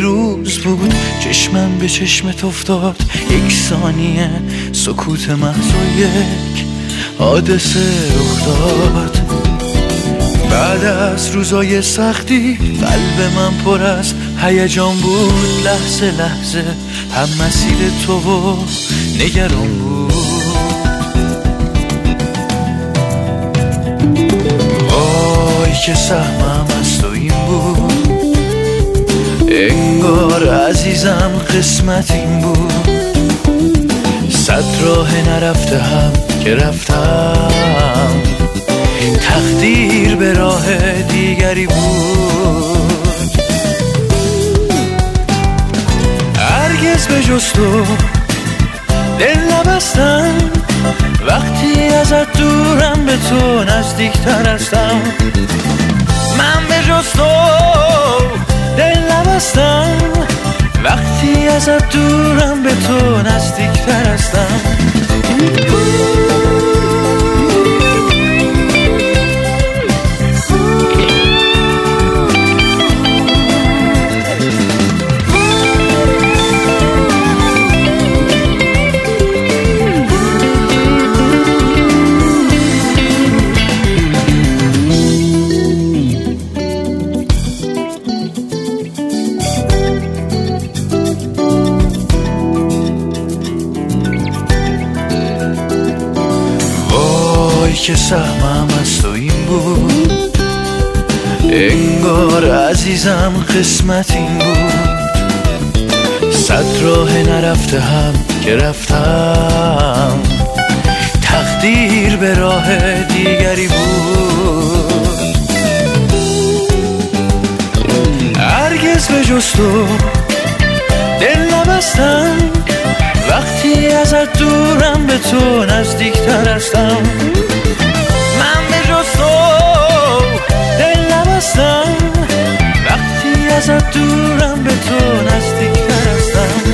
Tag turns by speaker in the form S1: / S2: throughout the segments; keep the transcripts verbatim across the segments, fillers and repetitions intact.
S1: دیروز بود، چشمم به چشمت افتاد، یک ثانیه سکوت محض و یک حادثه رخ داد. بعد از روزای سختی قلب من پر از هیجان بود، لحظه لحظه هم مسیر تو و نگران بود. وای که سهمم از تو این بود، انگار عزیزم قسمت این بود. صد راه نرفته هم که رفتم، تقدیر به راه دیگری بود. هرگز به جز تو دل نبستم، وقتی ازت دورم به تو نزدیکتر هستم. من به جز تو دل نبستم، وقتی ازت دورم به تو نزدیکتر هستم. که سهمم از تو این بود، انگار عزیزم قسمت این بود. صد راه نرفته هم که رفتم، تقدیر به راه دیگری بود. هرگز به جز تو دل نبستم، وقتی ازت دورم به تو نزدیکتر هستم. من به جز تو دل نبستم، وقتی ازت دورم به تو نزدیکتر هستم.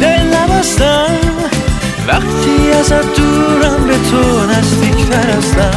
S1: وقتی ازت دورم به تو نزدیکتر هستم.